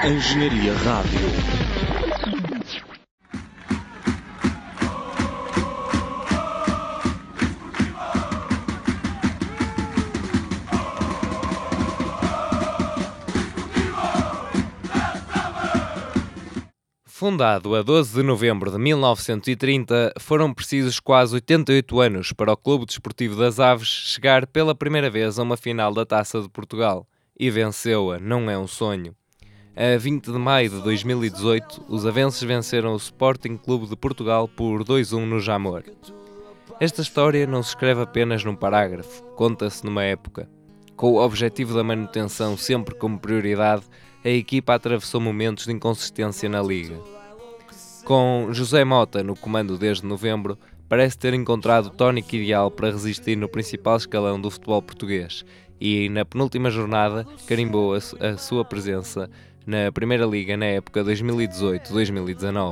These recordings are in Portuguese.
Engenharia Rádio. Fundado a 12 de novembro de 1930, foram precisos quase 88 anos para o Clube Desportivo das Aves chegar pela primeira vez a uma final da Taça de Portugal. E venceu-a, não é um sonho. A 20 de maio de 2018, os avenses venceram o Sporting Clube de Portugal por 2-1 no Jamor. Esta história não se escreve apenas num parágrafo, conta-se numa época. Com o objetivo da manutenção sempre como prioridade, a equipa atravessou momentos de inconsistência na Liga. Com José Mota no comando desde novembro, parece ter encontrado o tónico ideal para resistir no principal escalão do futebol português e, na penúltima jornada, carimbou a sua presença na Primeira Liga na época 2018-2019.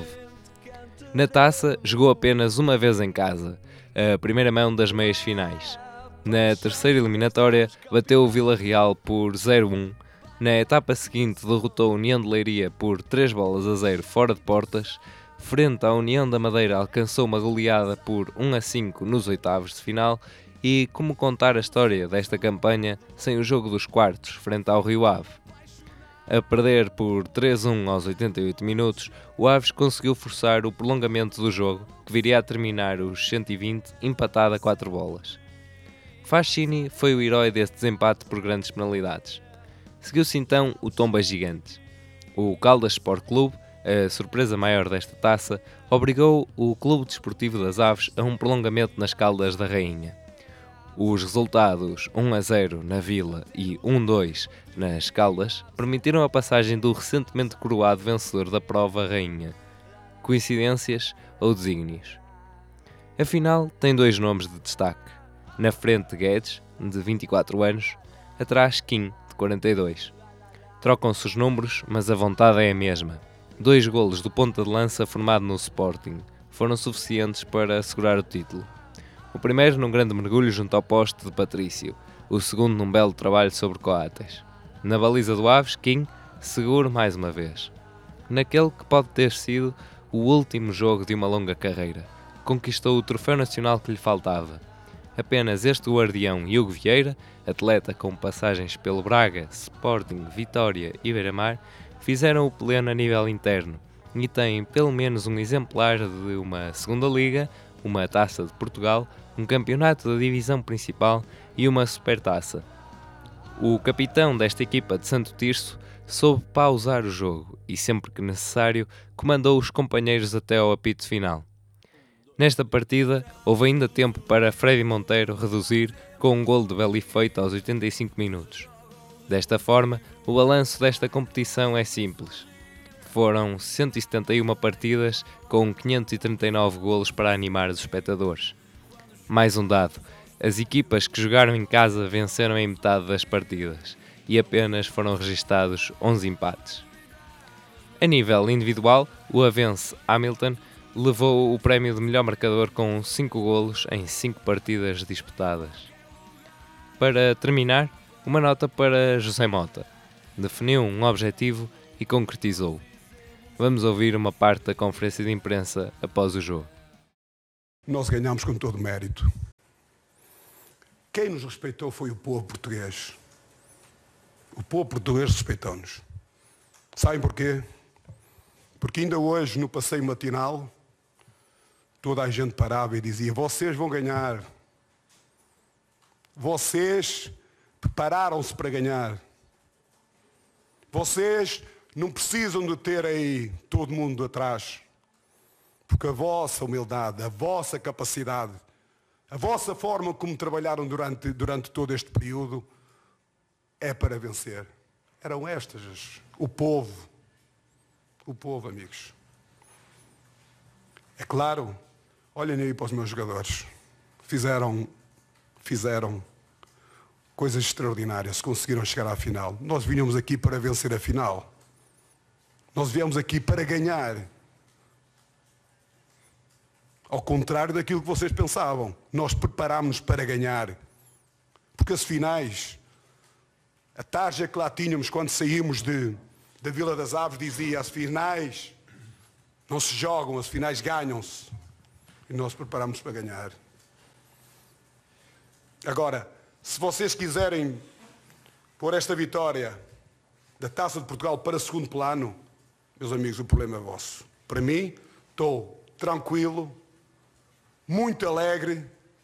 Na taça, jogou apenas uma vez em casa, a primeira mão das meias finais. Na terceira eliminatória, bateu o Vila Real por 0-1. Na etapa seguinte, derrotou a União de Leiria por 3-0 fora de portas. Frente à União da Madeira, alcançou uma goleada por 1-5 nos oitavos de final. E como contar a história desta campanha sem o jogo dos quartos, frente ao Rio Ave? A perder por 3-1 aos 88 minutos, o Aves conseguiu forçar o prolongamento do jogo, que viria a terminar os 120, empatado a 4 bolas. Fascini foi o herói deste desempate por grandes penalidades. Seguiu-se então o tomba gigante. O Caldas Sport Clube, a surpresa maior desta taça, obrigou o Clube Desportivo das Aves a um prolongamento nas Caldas da Rainha. Os resultados 1-0 na Vila e 1-2 nas Caldas permitiram a passagem do recentemente coroado vencedor da prova Rainha. Coincidências ou desígnios? A final tem dois nomes de destaque. Na frente Guedes, de 24 anos, atrás Kim, de 42. Trocam-se os números, mas a vontade é a mesma. 2 golos do ponta de lança formado no Sporting foram suficientes para assegurar o título. O primeiro num grande mergulho junto ao poste de Patrício, o segundo num belo trabalho sobre Coates. Na baliza do Aves, Kim, seguro mais uma vez. Naquele que pode ter sido o último jogo de uma longa carreira, conquistou o troféu nacional que lhe faltava. Apenas este guardião Hugo Vieira, atleta com passagens pelo Braga, Sporting, Vitória e Beira-Mar, fizeram o pleno a nível interno e têm pelo menos um exemplar de uma segunda liga, uma taça de Portugal, um campeonato da divisão principal e uma supertaça. O capitão desta equipa de Santo Tirso soube pausar o jogo e, sempre que necessário, comandou os companheiros até ao apito final. Nesta partida, houve ainda tempo para Freddy Monteiro reduzir com um golo de belo efeito aos 85 minutos. Desta forma, o balanço desta competição é simples. Foram 171 partidas com 539 golos para animar os espectadores. Mais um dado, as equipas que jogaram em casa venceram em metade das partidas e apenas foram registados 11 empates. A nível individual, o avense Hamilton levou o prémio de melhor marcador com 5 golos em 5 partidas disputadas. Para terminar, uma nota para José Mota. Definiu um objetivo e concretizou. Vamos ouvir uma parte da conferência de imprensa após o jogo. Nós ganhámos com todo mérito. Quem nos respeitou foi o povo português. O povo português respeitou-nos. Sabem porquê? Porque ainda hoje, no passeio matinal, toda a gente parava e dizia: vocês vão ganhar. Vocês prepararam-se para ganhar. Vocês não precisam de ter aí todo mundo atrás. Porque a vossa humildade, a vossa capacidade, a vossa forma como trabalharam durante todo este período é para vencer. Eram estas, o povo, amigos. É claro, olhem aí para os meus jogadores. Fizeram coisas extraordinárias, conseguiram chegar à final. Nós vinhamos aqui para vencer a final. Nós viemos aqui para ganhar. Ao contrário daquilo que vocês pensavam. Nós preparámos-nos para ganhar. Porque as finais, a tarja que lá tínhamos quando saímos de da Vila das Aves dizia: as finais não se jogam, as finais ganham-se. E nós preparamos para ganhar. Agora, se vocês quiserem pôr esta vitória da Taça de Portugal para segundo plano, meus amigos, o problema é vosso. Para mim, estou tranquilo, muito alegre.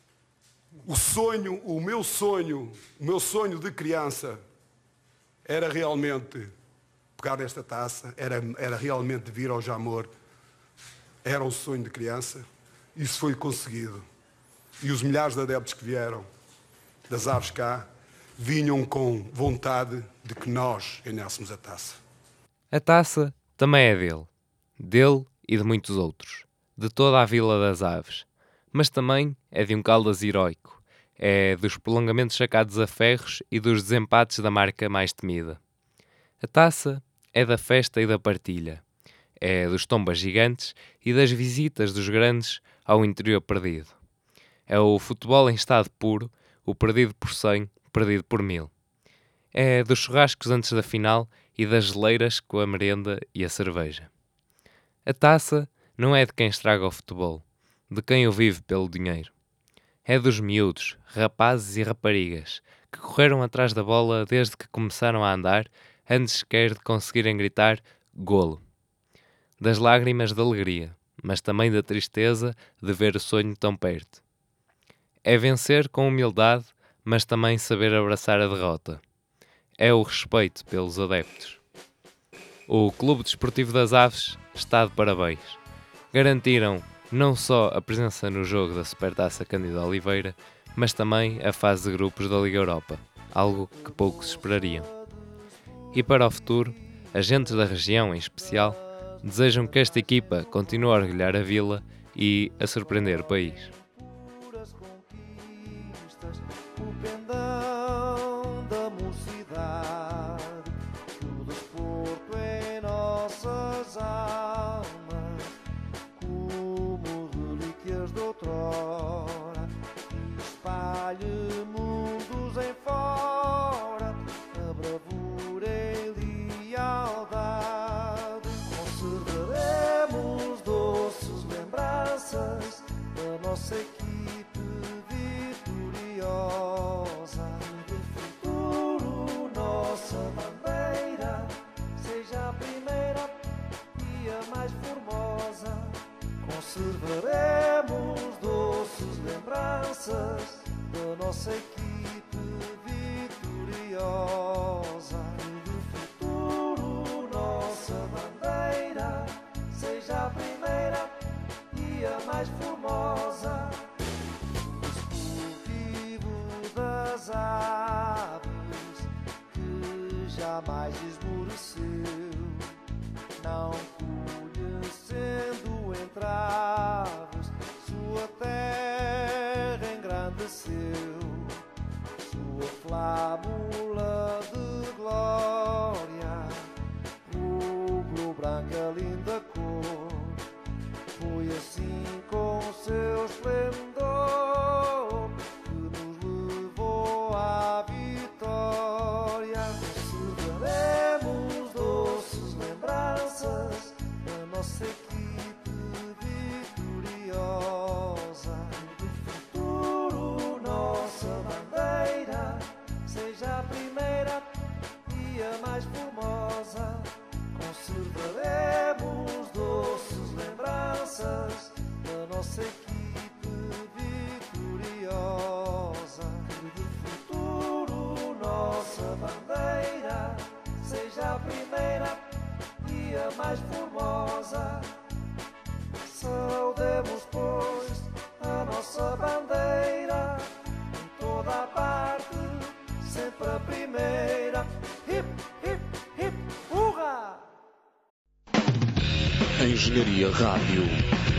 O meu sonho de criança era realmente pegar nesta taça, era realmente vir ao Jamor. Era um sonho de criança. Isso foi conseguido. E os milhares de adeptos que vieram das Aves cá vinham com vontade de que nós ganhássemos a taça. A taça também é dele e de muitos outros, de toda a Vila das Aves, mas também é de um Caldas heroico, é dos prolongamentos sacados a ferros e dos desempates da marca mais temida. A taça é da festa e da partilha, é dos tombas gigantes e das visitas dos grandes ao interior perdido. É o futebol em estado puro, o perdido por 100, perdido por 1000. É dos churrascos antes da final e das geleiras com a merenda e a cerveja. A taça não é de quem estraga o futebol, de quem o vive pelo dinheiro. É dos miúdos, rapazes e raparigas, que correram atrás da bola desde que começaram a andar, antes sequer de conseguirem gritar golo. Das lágrimas de alegria, mas também da tristeza de ver o sonho tão perto. É vencer com humildade, mas também saber abraçar a derrota. É o respeito pelos adeptos. O Clube Desportivo das Aves está de parabéns. Garantiram não só a presença no jogo da Supertaça Cândido Oliveira, mas também a fase de grupos da Liga Europa, algo que poucos esperariam. E para o futuro, agentes da região em especial desejam que esta equipa continue a orgulhar a vila e a surpreender o país. O pendão da mocidade, o desporto em nossas almas, como relíquias de outrora, que espalhe mundos em fora, a bravura e lealdade. Conservaremos doces lembranças da nossa equipe vitoriosa. Do futuro, nossa bandeira seja a primeira e a mais formosa. Conservaremos doces lembranças da nossa equipe vitoriosa. Do futuro, nossa bandeira seja a primeira e a mais formosa. Das aves que jamais esmoreceu, não conhecendo entraves, sua terra engrandeceu, sua flâmula de glória, rubro branca linda cor, foi assim com seu esplendor a vitória. Conservaremos doces lembranças da nossa equipe vitoriosa. Do futuro, nossa bandeira seja a primeira e a mais formosa. Conservaremos doces lembranças da nossa equipe vitoriosa. Nossa bandeira seja a primeira e a mais formosa. Saudemos, pois, a nossa bandeira em toda a parte, sempre a primeira. Hip, hip, hip, hurra! Engenharia Rádio.